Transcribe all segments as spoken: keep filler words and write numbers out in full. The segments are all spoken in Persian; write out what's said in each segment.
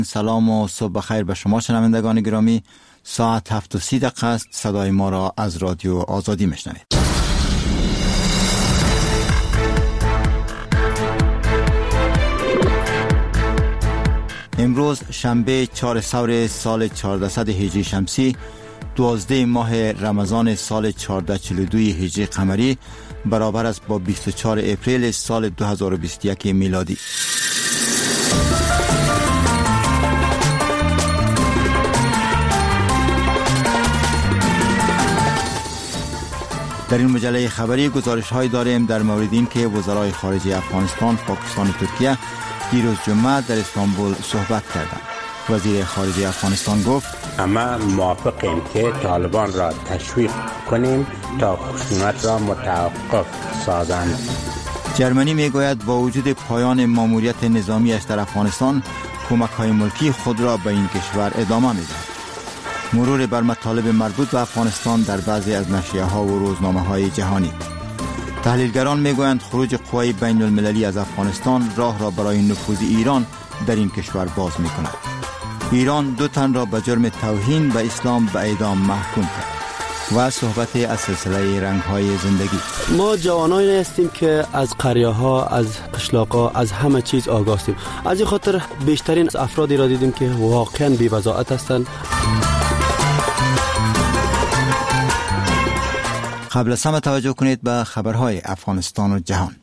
سلام و صبح بخیر به شما شنوندگان گرامی. ساعت هفت و سی دقیقه است. صدای ما را از رادیو آزادی میشنوید. امروز شنبه چهار سور سال چهاردهصد هجری شمسی، دوازده ماه رمضان سال چهارده چهل و دو هجری قمری، برابر است با بیست و چهار اپریل سال دو هزار و بیست و یک میلادی. در این مجله خبری گزارش های داریم در مورد این که وزرای خارجه افغانستان، پاکستان و ترکیه دیروز جمعه در استانبول صحبت کردند. وزیر خارجه افغانستان گفت اما موافقیم که طالبان را تشویق کنیم تا خشونت را متوقف سازند. جرمنی میگوید با وجود پایان ماموریت نظامیش در افغانستان، کمک های ملکی خود را به این کشور ادامه میدهد. مرور بر مطالب مربوط به افغانستان در بعضی از نشریه ها و روزنامه های جهانی. تحلیلگران میگویند خروج قوای بین المللی از افغانستان راه را برای نفوذ ایران در این کشور باز می کند. ایران دو تن را به جرم توهین به اسلام به اعدام محکوم کرد. و صحبت از سلسله رنگ های زندگی. ما جوانانی هستیم که از قریه ها، از قشلاق ها، از همه چیز آگاه هستیم. از این خاطر بیشترین افرادی را دیدیم که واقعا بی وضاحت هستند. قبل از همه توجه کنید به خبرهای افغانستان و جهان.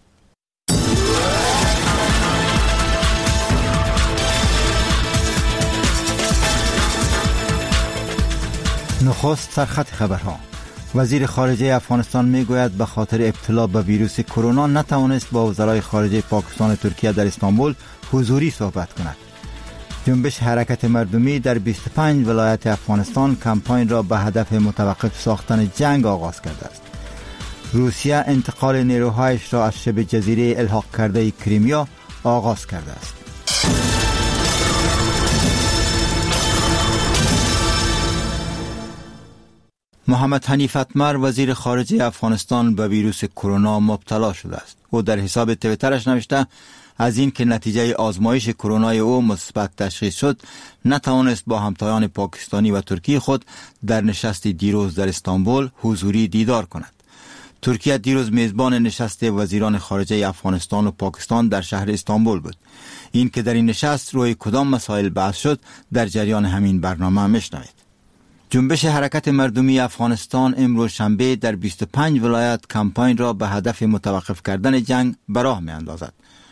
نخست سرخط خبرها. وزیر خارجه افغانستان میگوید به خاطر ابتلا به ویروس کرونا نتوانست با وزرای خارجه پاکستان و ترکیه در استانبول حضوری صحبت کند. جنبش حرکت مردمی در بیست و پنج ولایت افغانستان کمپاین را به هدف متوقف ساختن جنگ آغاز کرده است. روسیه انتقال نیروهایش را از شبه جزیره الحاق کرده کریمیا آغاز کرده است. محمد حنیف اتمر وزیر خارجه افغانستان به ویروس کرونا مبتلا شده است. او در حساب توییترش نوشته از این که نتیجه آزمایش کرونای او مثبت تشخیص شد، نتوانست با همتایان پاکستانی و ترکی خود در نشست دیروز در استانبول حضوری دیدار کند. ترکیه دیروز میزبان نشست وزیران خارجه افغانستان و پاکستان در شهر استانبول بود. این که در این نشست روی کدام مسائل بحث شد در جریان همین برنامه میشنوید. جنبش حرکت مردمی افغانستان امروز شنبه در بیست و پنج ولایت کمپاین را به هدف متوقف کردن جنگ به راه می اندازد.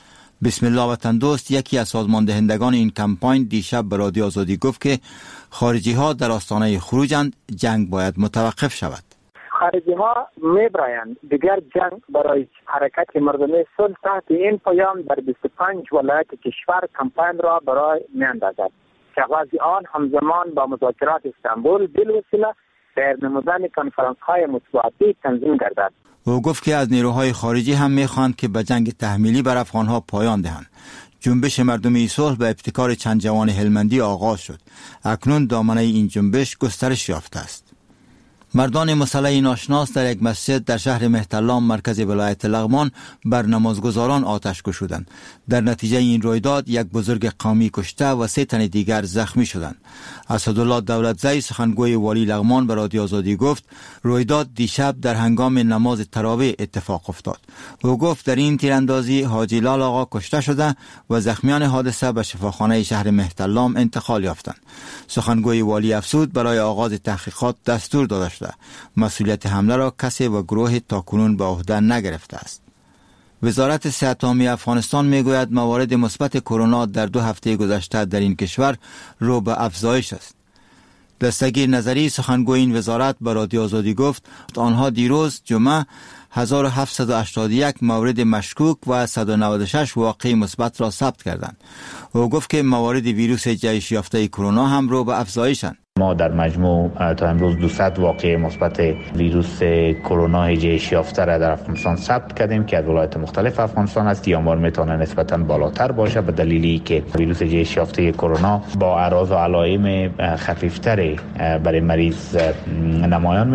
بسم الله وطن دوست، یکی از سازماندهندگان این کمپاین، دیشب به رادیو آزادی گفت که خارجی ها در آستانه خروجند، جنگ باید متوقف شود. خارجی ها می برایند دیگر جنگ برای حرکت مردمی صلح تحت این پیام در بیست و پنج ولایت کشور کمپاین را برای می اندازد که آغاز آن همزمان با مذاکرات استانبول بالوسیله در نمودن کنفرانس های مطبوعاتی تنظیم گردد. او گفت که از نیروهای خارجی هم میخواهند که به جنگ تحمیلی بر افغانها پایان دهند. جنبش مردمی صلح به ابتکار چند جوان هلمندی آغاز شد. اکنون دامنه این جنبش گسترش یافته است. مردان مسلح ناشناس در یک مسجد در شهر مهترلام مرکز ولایت لغمان بر نمازگزاران آتش گشودند. در نتیجه این رویداد یک بزرگ قومی کشته و سه تن دیگر زخمی شدند. اسدالله دولتزی سخنگوی والی لغمان به رادیو آزادی گفت رویداد دیشب در هنگام نماز تراویح اتفاق افتاد. او گفت در این تیراندازی حاجی لال آقا کشته شده و زخمیان حادثه به شفاخانه شهر مهترلام انتقال یافتند. سخنگوی والی افزود برای آغاز تحقیقات دستور داده شده. مسئولیت حمله را کسی و گروه تاکنون به عهده نگرفته است. وزارت صحت عامه افغانستان میگوید موارد مثبت کرونا در دو هفته گذشته در این کشور رو به افزایش است. دستگیر نظری سخنگوی این وزارت به رادیو آزادی گفت آنها دیروز جمعه هزار و هفتصد و هشتاد و یک مورد مشکوک و صد و نود و شش واقعه مثبت را ثبت کردند. او گفت که موارد ویروس جهش یافته کرونا هم رو به افزایشند. ما در مجموع تا امروز دویست واقعه مثبت ویروس کرونا جهش یافته را در افغانستان ثبت کردیم که از ولایات مختلف افغانستان است. آمار میتونه نسبتاً بالاتر باشه به دلیلی که ویروس جهش یافته کرونا با اعراض و علائم خفیفتری برای مریض نمایان میشه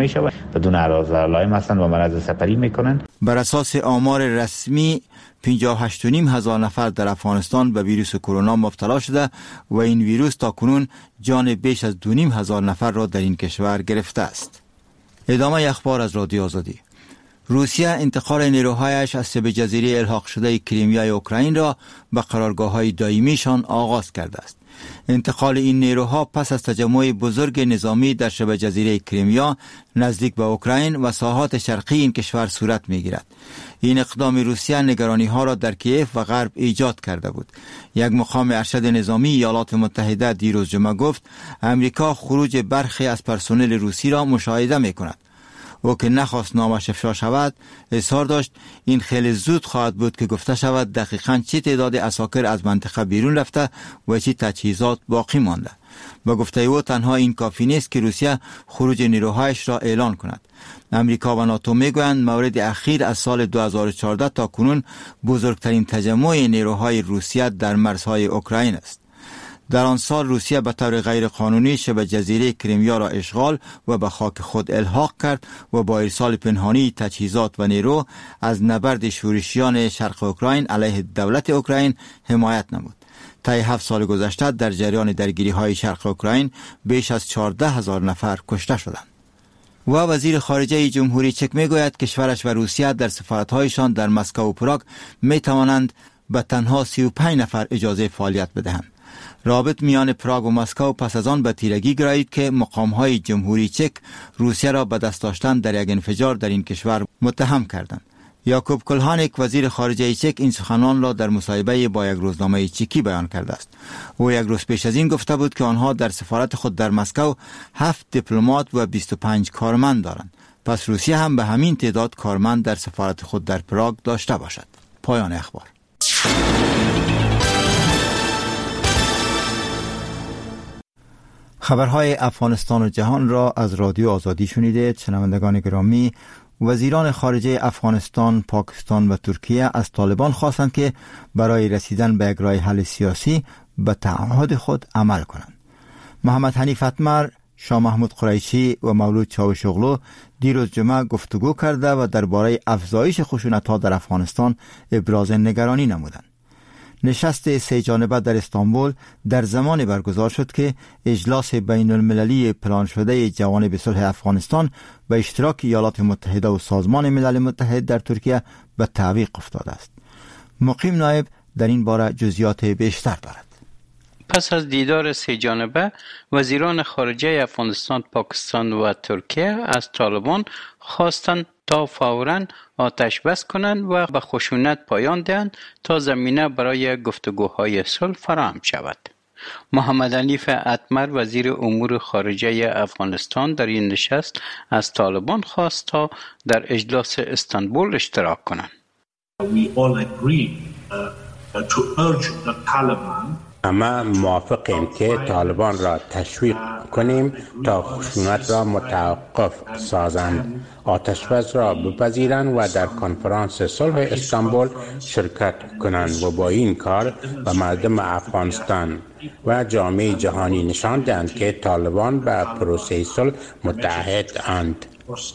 بدون علاوه لایم هستند و مرض سپری میکنند. بر اساس آمار رسمی پنجاه و هشت و نیم هزار نفر در افغانستان به ویروس کرونا مبتلا شده و این ویروس تا کنون جان بیش از دو نیم هزار نفر را در این کشور گرفته است. ادامه اخبار از رادیو آزادی. روسیه انتقال نیروهایش از شبه جزیره الحاق شده کریمیا اوکراین را به قرارگاه‌های دائمیشان آغاز کرده است. انتقال این نیروها پس از تجمع بزرگ نظامی در شبه جزیره کریمیا نزدیک به اوکراین و ساحات شرقی این کشور صورت می‌گیرد. این اقدام روسیه نگرانی‌ها را در کیف و غرب ایجاد کرده بود. یک مقام ارشد نظامی ایالات متحده دیروز جمعه گفت امریکا خروج برخی از پرسنل روسی را مشاهده می‌کند. او که نخواست نامش افشا شود اظهار داشت این خیلی زود خواهد بود که گفته شود دقیقاً چه تعداد عساکر از منطقه بیرون رفته و چه تجهیزات باقی مانده. با گفته او تنها این کافی نیست که روسیه خروج نیروهایش را اعلان کند. امریکا و ناتو میگویند مورد اخیر از سال دو هزار و چهارده تا کنون بزرگترین تجمع نیروهای روسیه در مرزهای اوکراین است. در آن سال روسیه به طور غیر قانونی شبه جزیره کریمیا را اشغال و به خاک خود الحاق کرد و با ارسال پنهانی تجهیزات و نیرو از نبرد شورشیان شرق اوکراین علیه دولت اوکراین حمایت نمود. طی هفت سال گذشته در جریان درگیری های شرق اوکراین بیش از چهارده هزار نفر کشته شدند. و وزیر خارجه جمهوری چک میگوید کشورش و روسیه در سفارت‌هایشان در مسکو و پراگ می توانند به تنها سی و پنج نفر اجازه فعالیت بدهند. رابط میان پراگ و مسکو پس از آن به تیرگی گرایید که مقام‌های جمهوری چک روسیه را به دست داشتن در یک انفجار در این کشور متهم کردند. یاکوب کلهانیک وزیر خارجه چک این سخنان را در مصاحبه با یک روزنامه چکی بیان کرده است. او یک روز پیش از این گفته بود که آنها در سفارت خود در مسکو هفت دیپلمات و بیست و پنج کارمند دارند. پس روسیه هم به همین تعداد کارمند در سفارت خود در پراگ داشته باشد. پایان اخبار. خبرهای افغانستان و جهان را از رادیو آزادی شنیدید. شنوندگان گرامی، وزیران خارجه افغانستان، پاکستان و ترکیه از طالبان خواستند که برای رسیدن به یک راه حل سیاسی به تعهد خود عمل کنند. محمد حنیف اتمر، شاه محمود قریشی و مولود چاوشوغلو دیروز جمعه گفتگو کرده و درباره افزایش خشونت‌ها در افغانستان ابراز نگرانی نمودند. نشست سه جانبه در استانبول در زمان برگزار شد که اجلاس بین المللی پلان شده جوانب صلح افغانستان به اشتراک ایالات متحده و سازمان ملل متحد در ترکیه به تعویق افتاده است. مقیم نایب در این باره جزئیات بیشتر دارد. پس از دیدار سه جانبه، وزیران خارجه افغانستان، پاکستان و ترکیه از طالبان خواستند تا فوراً آتش بس کنند و به خشونت پایان دهند تا زمینه برای گفتگوهای صلح فراهم شود. محمد حنیف اتمر وزیر امور خارجه افغانستان در این نشست از طالبان خواست تا در اجلاس استانبول اشتراک کنند. We all agree uh, to urge the Taliban اما موافقیم که طالبان را تشویق کنیم تا خشونت را متوقف سازند، آتشبس را بپذیرند و در کنفرانس صلح استانبول شرکت کنند و با این کار به مردم افغانستان و جامعه جهانی نشان دهند که طالبان به پروسه صلح متحد اند.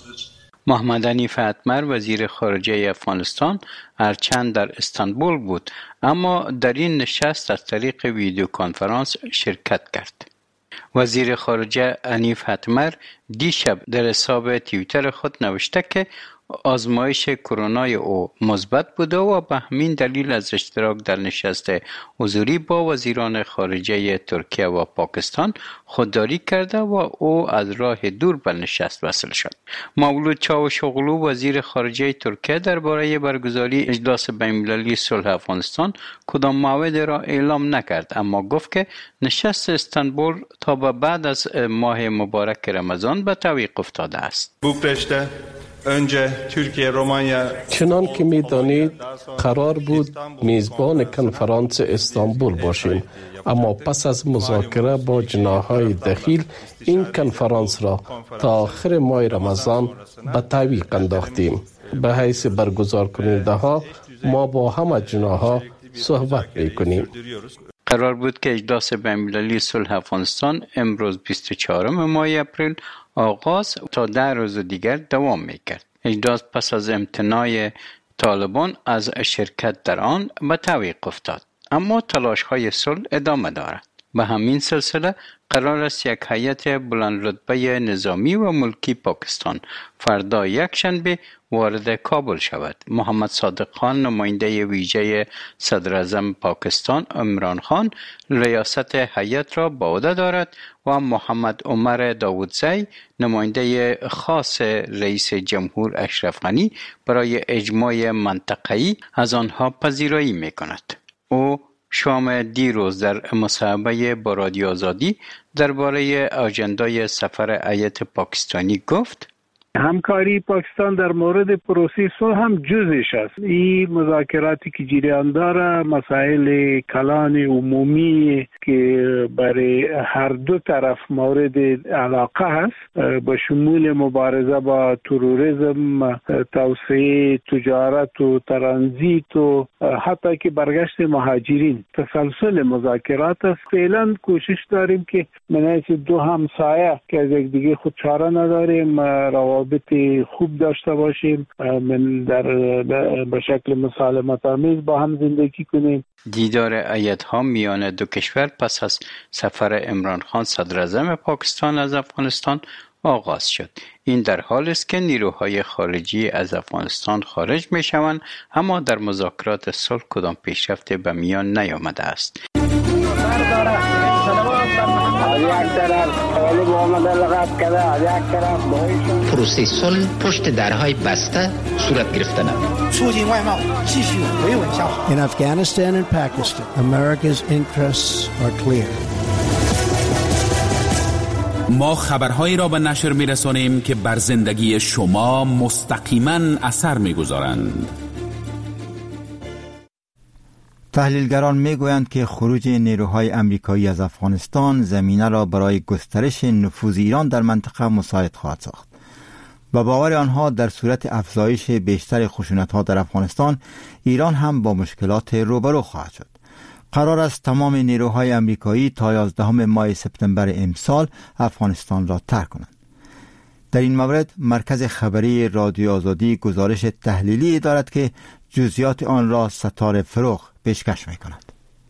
محمد حنیف اتمر وزیر خارجه افغانستان هرچند در استانبول بود اما در این نشست از طریق ویدیو کنفرانس شرکت کرد. وزیر خارجه حنیف اتمر دیشب در حساب توییتر خود نوشته که آزمایش کرونای او مثبت بوده و به همین دلیل از اشتراک در نشست حضوری با وزیران خارجه ترکیه و پاکستان خودداری کرده و او از راه دور به نشست وصل شد. مولود چاوشوغلو وزیر خارجه ترکیه درباره برگزاری اجلاس بین‌المللی صلح افغانستان کدام موعد را اعلام نکرد، اما گفت که نشست استانبول تا به بعد از ماه مبارک رمضان به تعویق افتاده است. بوکرشته önce Türkiye Romanya چنان که می دانید قرار بود میزبان کنفرانس استانبول باشیم، اما پس از مذاکره با جناح‌های دخیل این کنفرانس را تا آخر ماه رمضان به تعویق انداختیم. به حیث برگزار کننده ها ما با همه جناح‌ها صحبت می‌کنیم. قرار بود که اجلاس بین‌المللی صلح افغانستان امروز بیست و چهارم ماه اپریل آغاز تا ده روز دیگر دوام میکرد. اجلاس پس از امتناع طالبان از شرکت در آن به تعویق افتاد، اما تلاش‌های صلح ادامه دارد. به همین سلسله قرار است یک هیئت بلند رتبه نظامی و ملکی پاکستان فردا یکشنبه وارد کابل شود. محمد صادق خان نماینده ویژه صدر اعظم پاکستان عمران خان ریاست هیئت را به عهده دارد و محمد عمر داودزی نماینده خاص رئیس جمهور اشرف غنی برای اجماع منطقه‌ای از آنها پذیرایی می‌کند. او شام دیروز در مصاحبه با رادیو آزادی درباره اجندای سفر هیئت پاکستانی گفت: همکاری پاکستان در مورد پروسه صلح هم جزش است. این مذاکراتی که جریان داره مسائل کلان عمومی که برای هر دو طرف مورد علاقه است، با شمول مبارزه با تروریسم، توسعه تجارت و ترانزیت و حتی که برگشت مهاجرین، تسلسل مذاکرات است. فعلا کوشش داریم که من حیث دو همسایه که از یک دیگه خود چاره نداریم روابط خوب داشته باشیم، من در به شکل مسالمت آمیز با هم زندگی کنیم. دیدار هیئت‌ها میان دو کشور پس از سفر عمران خان صدر اعظم پاکستان از افغانستان آغاز شد. این در حالی است که نیروهای خارجی از افغانستان خارج می‌شوند، اما در مذاکرات صلح کدام پیشرفتی به میان نیامده است. پروسه صلح پشت درهای بسته صورت گرفته نمید. In Afghanistan and Pakistan, America's interests are clear. ما خبرهایی را به نشر می‌رسانیم که بر زندگی شما مستقیما اثر می‌گذارند. تحلیلگران میگویند که خروج نیروهای امریکایی از افغانستان زمینه را برای گسترش نفوذ ایران در منطقه مساعد خواهد ساخت. با باور آنها در صورت افزایش بیشتر خشونت‌ها در افغانستان، ایران هم با مشکلات روبرو خواهد شد. قرار است تمام نیروهای امریکایی تا یازدهم ماه سپتامبر امسال افغانستان را ترک کنند. در این مورد مرکز خبری رادیو آزادی گزارش تحلیلی دارد که جزئیات آن را ستاره فروغ پیشکش می‌کند.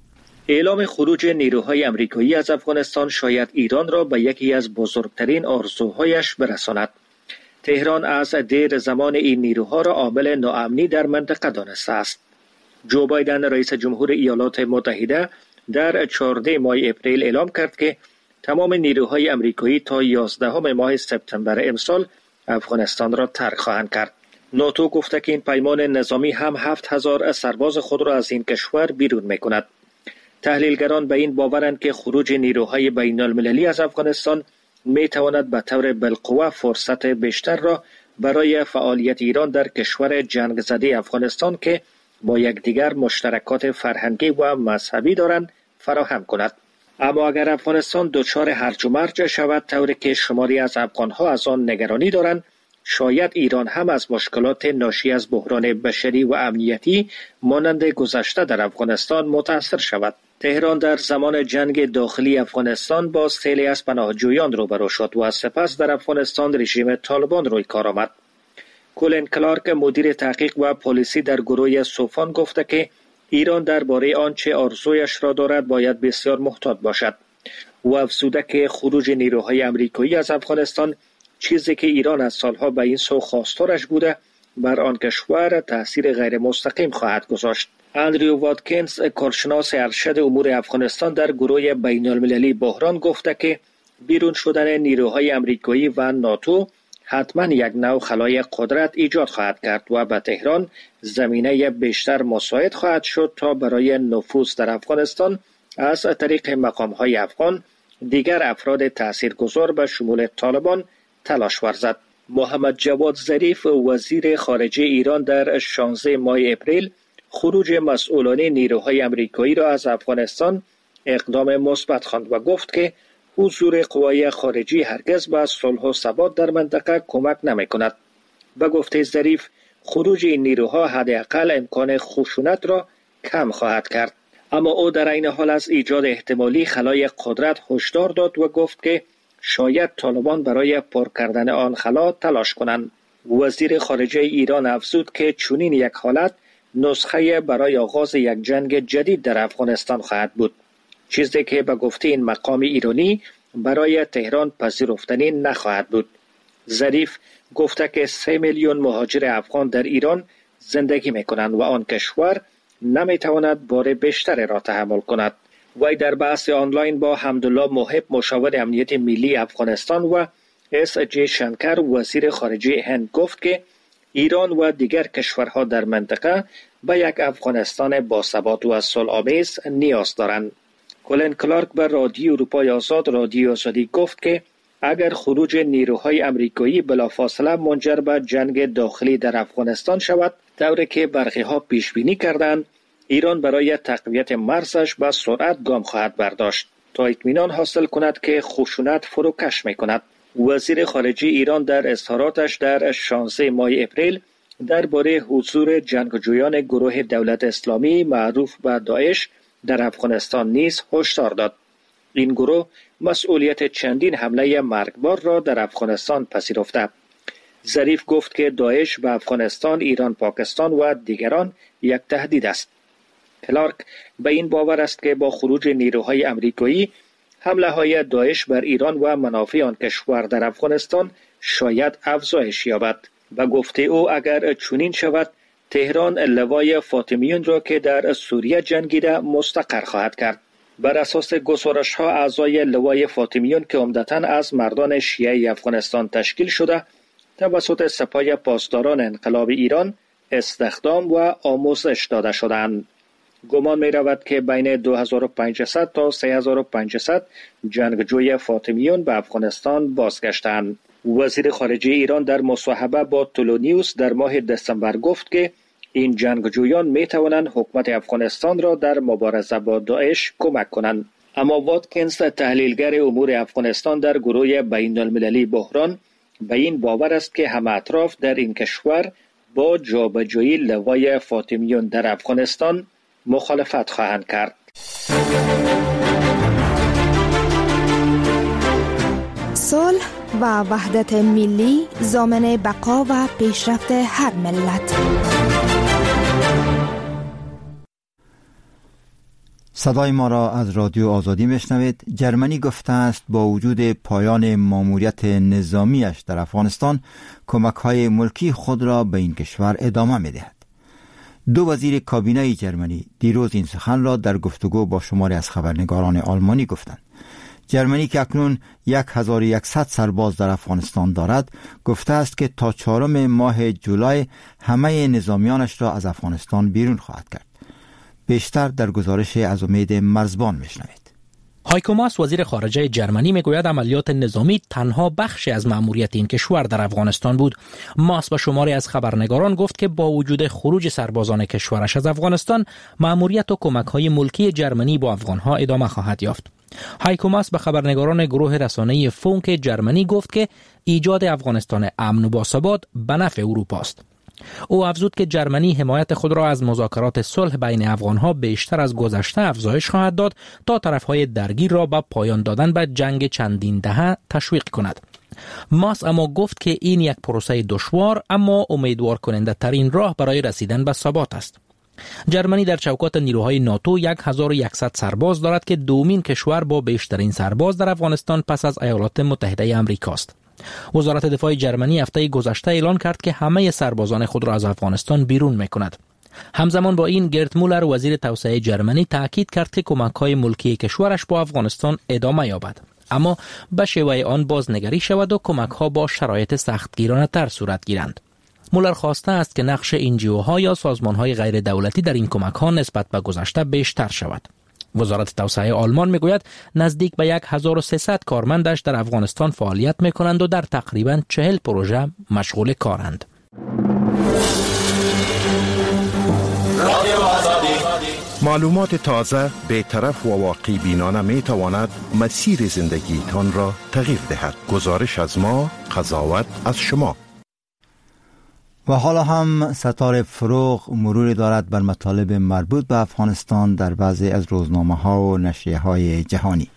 اعلام خروج نیروهای امریکایی از افغانستان شاید ایران را به یکی از بزرگترین آرزوهایش برساند. تهران از دیر زمان این نیروها را عامل ناامنی در منطقه دانسته است. جو بایدن رئیس جمهور ایالات متحده در چهاردهم ماه اپریل اعلام کرد که تمام نیروهای امریکایی تا یازدهم ماه سپتامبر امسال افغانستان را ترک خواهند کرد. ناتو گفته که این پیمان نظامی هم هفت هزار سرباز خود را از این کشور بیرون می‌کند. تحلیلگران به این باورند که خروج نیروهای بین المللی از افغانستان می‌تواند به طور بالقوه فرصت بیشتر را برای فعالیت ایران در کشور جنگ زده افغانستان که با یکدیگر مشترکات فرهنگی و مذهبی دارند فراهم کند. اما اگر افغانستان دچار هرج و مرج شود طوری که شماری از افغان‌ها از آن نگرانی دارند، شاید ایران هم از مشکلات ناشی از بحران بشری و امنیتی مانند گذشته در افغانستان متاثر شود. تهران در زمان جنگ داخلی افغانستان با سیلی از پناهجویان روبرو شد و سپس در افغانستان رژیم طالبان روی کار آمد. کولین کلارک مدیر تحقیق و پلیسی در گروه سوفان گفته که ایران درباره آنچه آرزویش را دارد باید بسیار محتاط باشد. او افزوده که خروج نیروهای امریکایی از افغانستان چیزی که ایران از سالها به این سو خواستارش بوده بر آن کشور تاثیر غیر مستقیم خواهد گذاشت. اندریو واتکینز کارشناس ارشد امور افغانستان در گروه بین المللی بحران گفته که بیرون شدن نیروهای امریکایی و ناتو حتما یک نوع خلای قدرت ایجاد خواهد کرد و به تهران زمینه بیشتر مساعد خواهد شد تا برای نفوذ در افغانستان از طریق مقام‌های افغان دیگر افراد تاثیرگذار به شمول طالبان تلاش ورزد. محمد جواد ظریف وزیر خارجه ایران در شانزدهم ماه اپریل خروج مسئولان نیروهای امریکایی را از افغانستان اقدام مثبت خواند و گفت که حضور قوای خارجی هرگز به صلح و ثبات در منطقه کمک نمی‌کند. به گفته ظریف خروج این نیروها حداقل امکان خشونت را کم خواهد کرد. اما او در این حال از ایجاد احتمالی خلای قدرت هشدار داد و گفت که شاید طالبان برای پر کردن آن خلا تلاش کنند. وزیر خارجه ایران افزود که چنین یک حالت نسخه برای آغاز یک جنگ جدید در افغانستان خواهد بود، چیزی که به گفته این مقام ایرانی برای تهران پذیرفتنی نخواهد بود. ظریف گفته که سه میلیون مهاجر افغان در ایران زندگی میکنند و آن کشور نمیتواند بار بیشتر را تحمل کند. وی در بحث آنلاین با حمدالله محب مشاور امنیت ملی افغانستان و اس جی شنکر وزیر خارجه هند گفت که ایران و دیگر کشورها در منطقه به یک افغانستان باثبات و صلح‌آمیز نیاز دارند. کلن کلارک به رادیو اروپای آزاد رادیو آزادی گفت که اگر خروج نیروهای امریکایی بلافاصله منجر به جنگ داخلی در افغانستان شود، طوری که برخی‌ها پیش بینی کردند، ایران برای تقویت مرزش به سرعت گام خواهد برداشت تا اطمینان حاصل کند که خشونت فروکش می‌کند. وزیر خارجه ایران در اظهاراتش در شانزده ماه اپریل درباره حضور جنگجویان گروه دولت اسلامی معروف به داعش در افغانستان نیز هشدار داد. این گروه مسئولیت چندین حمله مرگبار را در افغانستان پذیرفته. ظریف گفت که داعش به افغانستان، ایران، پاکستان و دیگران یک تهدید است. کلارک به این باور است که با خروج نیروهای امریکایی حمله های داعش بر ایران و منافع آن کشور در افغانستان شاید افزایش یابد. به گفته او اگر چنین شود، تهران لوای فاطمیون را که در سوریه جنگیده مستقر خواهد کرد. بر اساس گزارش ها اعضای لوای فاطمیون که عمدتاً از مردان شیعه افغانستان تشکیل شده توسط سپاه پاسداران انقلاب ایران استخدام و آموزش داده شدند. گمان می رود که بین دو هزار و پانصد تا سه هزار و پانصد جنگجوی فاطمیون به افغانستان بازگشتند. وزیر خارجه ایران در مصاحبه با تولونیوس در ماه دسامبر گفت که این جنگجویان می توانند حکومت افغانستان را در مبارزه با داعش کمک کنند. اما واتکینز تحلیلگر امور افغانستان در گروه بین المللی بحران به این باور است که همه اطراف در این کشور با جابجایی لوای فاطمیون در افغانستان مخالفت خواهند کرد. صلح و وحدت ملی ضامن بقا و پیشرفت هر ملت. صدای ما را از رادیو آزادی میشنوید. جرمنی گفته است با وجود پایان ماموریت نظامیش در افغانستان کمک‌های ملکی خود را به این کشور ادامه می‌دهد. دو وزیر کابینه جرمنی دیروز این سخن را در گفتگو با شماری از خبرنگاران آلمانی گفتند. جرمنی که اکنون هزار و صد سرباز در افغانستان دارد گفته است که تا چهارم ماه جولای همه نظامیانش را از افغانستان بیرون خواهد کرد. بیشتر در گزارش از امید مرزبان میشنوید. هایکو ماس وزیر خارجه جرمنی میگوید عملیات نظامی تنها بخشی از مأموریت این کشور در افغانستان بود. ماس به شماری از خبرنگاران گفت که با وجود خروج سربازان کشورش از افغانستان، مأموریت و کمک‌های ملکی جرمنی با افغان‌ها ادامه خواهد یافت. هایکو ماس به خبرنگاران گروه رسانه‌ای فونک جرمنی گفت که ایجاد افغانستان امن و باثبات به نفع اروپا است. او افزود که جرمنی حمایت خود را از مذاکرات صلح بین افغانها بیشتر از گذشته افزایش خواهد داد تا طرفهای درگیر را به پایان دادن به جنگ چندین دهه تشویق کند. ماس اما گفت که این یک پروسه دشوار اما امیدوار کننده ترین راه برای رسیدن به ثبات است. جرمنی در چوکات نیروهای ناتو هزار و صد سرباز دارد که دومین کشور با بیشترین سرباز در افغانستان پس از ایالات متحده آمریکا است. وزارت دفاع جرمنی هفته گذشته اعلان کرد که همه سربازان خود را از افغانستان بیرون می‌کند. همزمان با این گرت مولر وزیر توسعه جرمنی تاکید کرد که کمک‌های ملکی کشورش با افغانستان ادامه یابد، اما به شیوه آن بازنگری شود و کمک‌ها با شرایط سختگیرانه تر صورت گیرند. مولر خواسته است که نقش انجیوها یا سازمان‌های غیر دولتی در این کمک‌ها نسبت به گذشته بیشتر شود. وزارت توسعه آلمان میگوید نزدیک به هزار و سیصد کارمندش در افغانستان فعالیت میکنند و در تقریباً چهل پروژه مشغول کارند. معلومات تازه، بی‌طرف و واقعی بینانه میتواند مسیر زندگیتان را تغییر دهد. گزارش از ما، قضاوت از شما. و حالا هم ستاره فروغ مروری دارد بر مطالب مربوط به افغانستان در بعضی از روزنامه ها و نشریه های جهانی.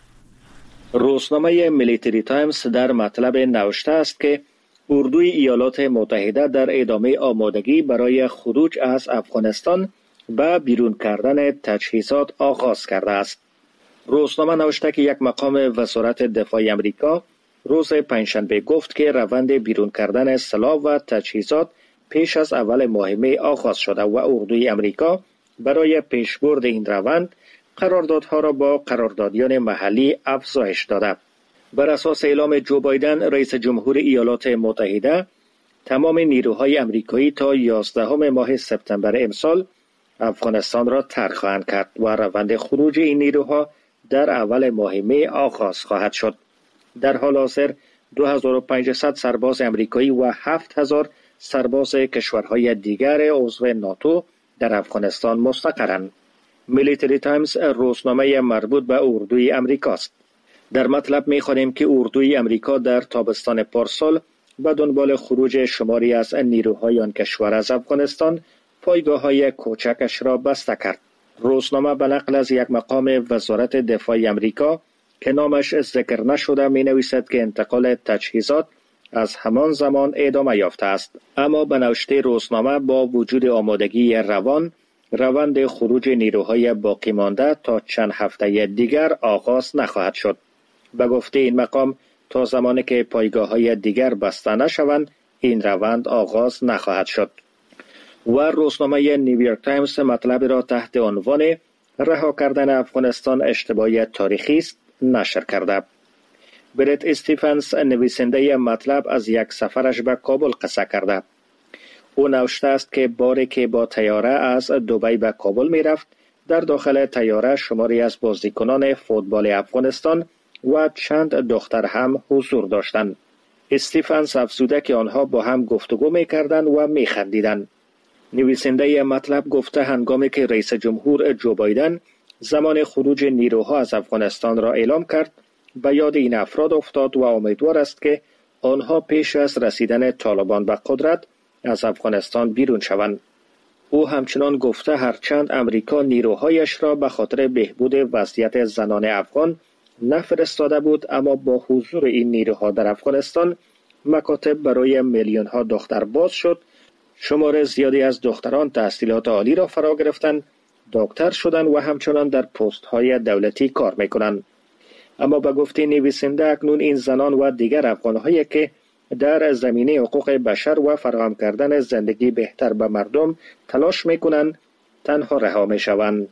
روزنامه میلیتری تایمز در مطلب نوشته است که اردوی ایالات متحده در ادامه آمادگی برای خروج از افغانستان و بیرون کردن تجهیزات آغاز کرده است. روزنامه نوشته که یک مقام وزارت دفاع آمریکا روز پنجشنبه گفت که روند بیرون کردن سلاح و تجهیزات پیش از اول ماه می آغاز شده و اردوی آمریکا برای پیشبرد این روند قراردادها را با قراردادیان محلی افزایش داده. بر اساس اعلام جو بایدن رئیس جمهور ایالات متحده، تمام نیروهای آمریکایی تا یازدهم ماه سپتامبر امسال افغانستان را ترک خواهند کرد و روند خروج این نیروها در اول ماه می آغاز خواهد شد. در حال حاضر دو هزار و پانصد سرباز آمریکایی و هفت هزار سرباز کشورهای دیگر عضو ناتو در افغانستان مستقرند. میلیتری تایمز روزنامه مربوط به اردوی آمریکاست. در مطلب می‌خوانیم که اردوی آمریکا در تابستان پارسال به دنبال خروج شماری از نیروهای آن کشور از افغانستان پایگاه‌های کوچکش را بسته کرد. روزنامه به نقل از یک مقام وزارت دفاع آمریکا که نامش ذکر نشده می‌نویسد که انتقال تجهیزات از همان زمان ادامه یافته است، اما به نوشته روزنامه با وجود آمادگی روان، روند خروج نیروهای باقی مانده تا چند هفته دیگر آغاز نخواهد شد. به گفته این مقام تا زمانی که پایگاه‌های دیگر بسته نشوند این روند آغاز نخواهد شد. و روزنامه نیویورک تایمز مطلب را تحت عنوان رها کردن افغانستان اشتباهی تاریخی است نشر کرده. برت استیفنز نویسنده مطلب از یک سفرش به کابل قصه کرده. او نوشته است که باری که با طیاره از دبی به کابل می رفت، در داخل طیاره شماری از بازیکنان فوتبال افغانستان و چند دختر هم حضور داشتند. استیفنز افزوده که آنها با هم گفتگو می کردند و می خندیدند. نویسنده مطلب گفته هنگامی که رئیس جمهور جو بایدن زمان خروج نیروها از افغانستان را اعلام کرد، به یاد این افراد افتاد و امیدوار است که آنها پیش از رسیدن طالبان به قدرت از افغانستان بیرون شوند. او همچنان گفته هرچند امریکا نیروهایش را به خاطر بهبود وضعیت زنان افغان نفرستاده بود، اما با حضور این نیروها در افغانستان مکاتب برای میلیون ها دختر باز شد. شمار زیادی از دختران تحصیلات عالی را فرا گرفتند، دکتر شدند و همچنان در پست های دولتی کار میکنند. اما به گفته نویسنده اکنون این زنان و دیگر افغان‌هایی که در زمینه حقوق بشر و فراهم کردن زندگی بهتر به مردم تلاش میکنند تنها رها میشوند.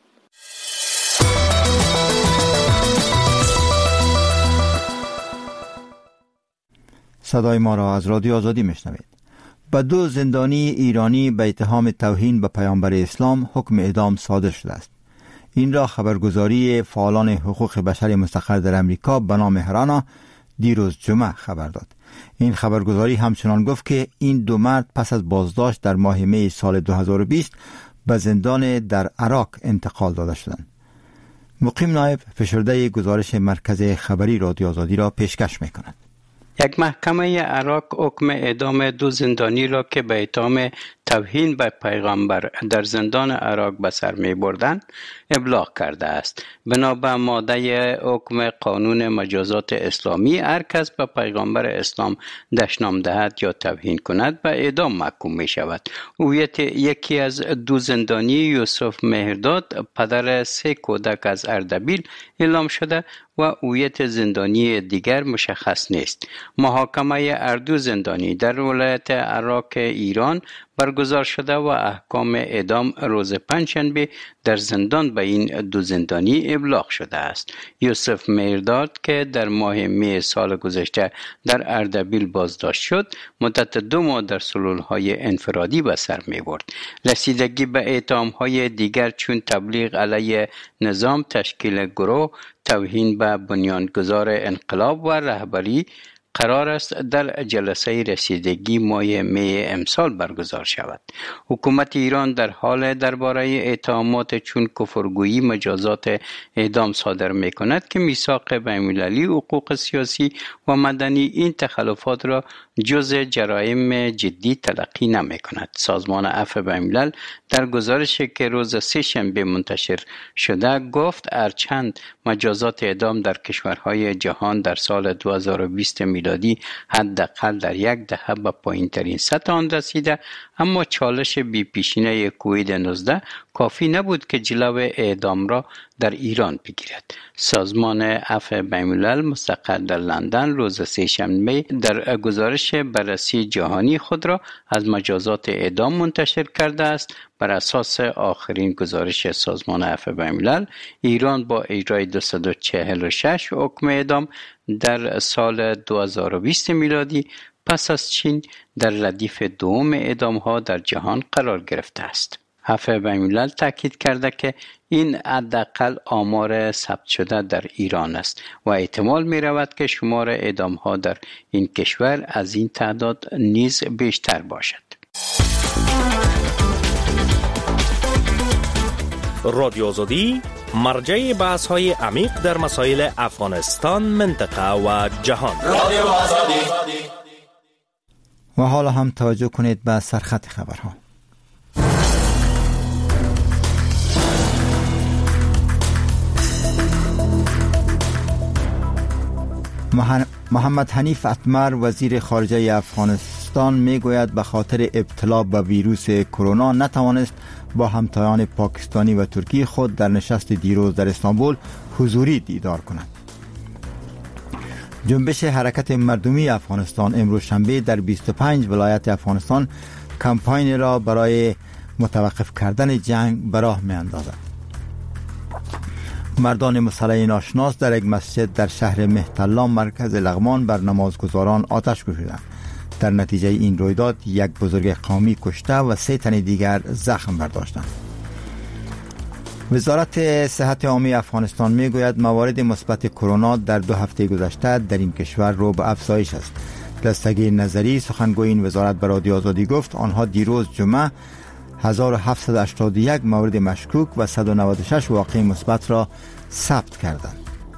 صدای ما را از رادیو آزادی میشنوید. به دو زندانی ایرانی به اتهام توهین به پیامبر اسلام حکم اعدام صادر شده است. این را خبرگزاری فعالان حقوق بشر مستقر در امریکا به نام هرانا دیروز جمعه خبر داد. این خبرگزاری همچنان گفت که این دو مرد پس از بازداشت در ماه می سال دو هزار و بیست به زندان در عراق انتقال داده شدند. مقیم نایب فشرده گزارش مرکز خبری رادیو آزادی را پیشکش می‌کند. یک محکمه عراق حکم اعدام دو زندانی را که به اتهام توهین به پیغمبر در زندان عراق به سر می بردند ابلاغ کرده است. بنا به ماده حکم قانون مجازات اسلامی، هر کس به پیغمبر اسلام دشنام دهد یا توهین کند به اعدام محکوم می شود. هویت یکی از دو زندانی یوسف مهرداد پدر سه کودک از اردبیل اعلام شده و هویت زندانی دیگر مشخص نیست. محاکمه هر دو زندانی در ولایت عراق ایران برگزار شده و احکام اعدام روز پنجشنبه در زندان به این دو زندانی ابلاغ شده است. یوسف مهرداد که در ماه می سال گذشته در اردبیل بازداشت شد، مدت دو ماه در سلولهای انفرادی به سر می برد. رسیدگی به اتهام‌های دیگر چون تبلیغ علیه نظام، تشکیل گروه، توهین به بنیانگذار انقلاب و رهبری قرار است در جلسه رسیدگی ماه می امسال برگزار شود. حکومت ایران در حال درباره اتهامات چون کفرگویی مجازات اعدام صادر می کند که میثاق بین‌المللی حقوق سیاسی و مدنی این تخلفات را جز جرایم جدی تلقی نمی کند. سازمان عفو بین‌الملل در گزارشی که روز سه شنبه منتشر شده گفت ارچند مجازات اعدام در کشورهای جهان در سال دو هزار و بیست میلادی حداقل در یک دهه به پایین‌ترین سطح آن رسیده، اما چالش بی پیشینه کووید نوزده کافی نبود که جلو اعدام را در ایران بگیرد. سازمان عفو بین‌الملل مستقر در لندن روز سه شنبه در گزارش بررسی جهانی خود را از مجازات اعدام منتشر کرده است. بر اساس آخرین گزارش سازمان عفو بین‌الملل، ایران با اجرای دویست و چهل و شش حکم اعدام در سال دو هزار و بیست میلادی پس از چین در ردیف دوم اعدام‌ها در جهان قرار گرفته است. عفو بین‌الملل تاکید کرده که این حداقل آمار ثبت شده در ایران است و احتمال می رود که شمار اعدام‌ها در این کشور از این تعداد نیز بیشتر باشد. رادیو آزادی مرجع بحث‌های عمیق در مسائل افغانستان، منطقه و جهان. رادیو آزادی. و حالا هم توجه کنید به سرخط خبرها. محمد حنیف اتمر وزیر خارجه افغانستان میگوید به خاطر ابتلا به ویروس کرونا نتوانست با همتایان پاکستانی و ترکی خود در نشست دیروز در استانبول حضوری دیدار کنند. جنبش حرکت مردمی افغانستان امروز شنبه در بیست و پنج ولایت افغانستان کمپاین را برای متوقف کردن جنگ به راه می اندازد. مردان مسلح ناشناس در یک مسجد در شهر مهتلا مرکز لغمان بر نمازگزاران آتش کشیدند. در نتیجه این رویداد یک بزرگ قومی کشته و سه تن دیگر زخم برداشتند. وزارت صحت عامه افغانستان میگوید موارد مثبت کرونا در دو هفته گذشته در این کشور رو به افزایش است. دستگیر نظری سخنگوی این وزارت به رادیو آزادی گفت آنها دیروز جمعه هزار و هفتصد و هشتاد و یک مورد مشکوک و صد و نود و شش واقعه مثبت را ثبت کردند.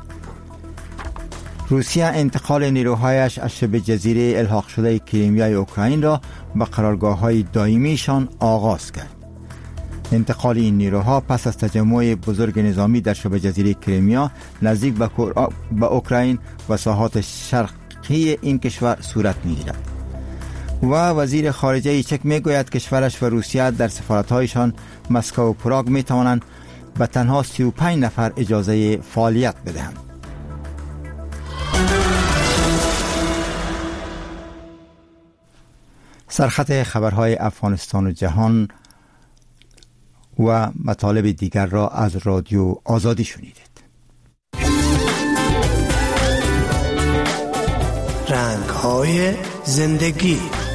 روسیه انتقال نیروهایش از شبه جزیره الحاق شده کریمیای اوکراین را به قرارگاه‌های دائمیشان آغاز کرد. انتقال این نیروها پس از تجمع بزرگ نظامی در شبه جزیره کریمیا نزدیک به اوکراین و ساحات شرقی این کشور صورت می‌گیرد. و وزیر خارجه چک میگوید کشورش و روسیه در سفارت‌هایشان مسکو و پراگ می‌توانند به تنها سی و پنج نفر اجازه فعالیت بدهند. سرخط خبرهای افغانستان و جهان و مطالب دیگر را از رادیو آزادی شنیدید. رنگ‌های زندگی.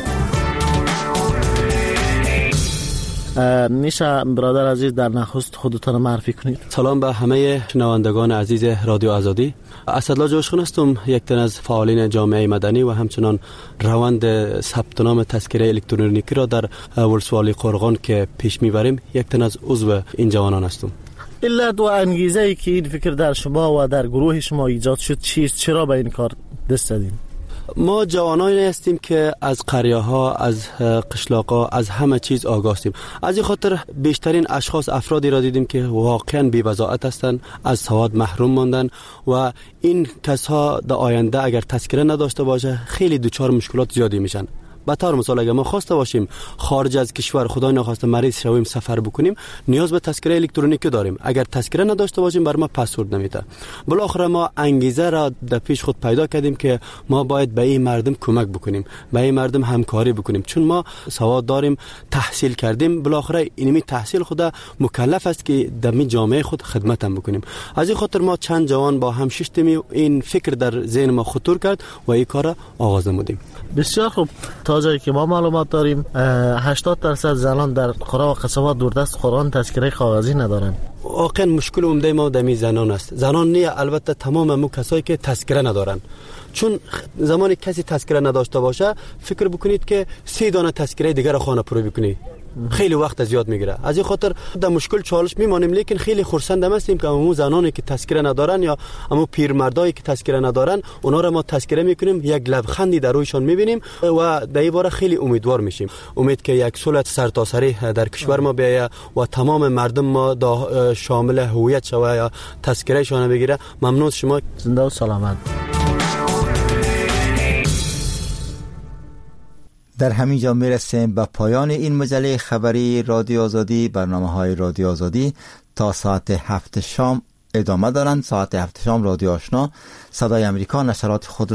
میشه برادر عزیز در نخست خودتان معرفی کنید؟ سلام به همه شنوندگان عزیز رادیو آزادی. اسدالله جوشخون هستم، یک تن از فعالین جامعه مدنی و همچنان روند ثبت نام تذکره الکترونیکی را در ولسوالی قرغان که پیش میبریم یک تن از عضو این جوانان هستم. علت و انگیزه ای که این فکر در شما و در گروه شما ایجاد شد چیست؟ چرا به این کار دست دادین؟ ما جوانانی هستیم که از قریه ها، از قشلاق ها، از همه چیز آگاه هستیم. از این خاطر بیشترین اشخاص افرادی را دیدیم که واقعا بی وضاحت هستند، از سواد محروم ماندن و این کسها در آینده اگر تذکره نداشته باشه خیلی دچار مشکلات زیادی میشن. به طور مثال اگر ما خواسته باشیم خارج از کشور خدای نخواسته مریض شویم سفر بکنیم نیاز به تذکره الکترونیکی داریم. اگر تذکره نداشته باشیم بر ما پاسپورت نمیده. بالاخره ما انگیزه را در پیش خود پیدا کردیم که ما باید به این مردم کمک بکنیم، به این مردم همکاری بکنیم، چون ما سواد داریم، تحصیل کردیم، بالاخره اینمی تحصیل خود مکلف است که در می جامعه خود خدمت هم بکنیم. از این خاطر ما چند جوان با هم شش این فکر در ذهن ما خطور کرد و این کار را آغاز نمودیم. بسیار خوب. تا تا جایی که ما معلومات داریم هشتاد درصد زنان در قرى و قصبات دوردست قرآن تذکره کاغذی ندارن. واقعا مشکل عمده ما دمی زنان است. زنان نه، البته تمام مو کسایی که تذکره ندارن، چون زمانی کسی تذکره نداشته باشه فکر بکنید که سه دانه تذکره دیگر خانه پرو بکنی، خیلی وقت زیاد میگیره. از این خاطر در مشکل چالش میمانیم، لیکن خیلی خرسندم هستیم که همون زنانی که تذکره ندارن یا همون پیرمردایی که تذکره ندارن اونا را ما تذکره میکنیم، یک لبخندی در رویشان میبینیم و در این باره خیلی امیدوار میشیم. امید که یک صلح سرتاسری در کشور ما بیاید و تمام مردم ما شامل هویت شوه یا تذکره شان بگیره. ممنون شما، زنده و سلامت. در همین جا میرسیم به پایان این مجله خبری رادیو آزادی. برنامه های رادیو آزادی تا ساعت هفت شام ادامه دارند. ساعت هفت شام رادیو آشنا صدای امریکا نشرات خود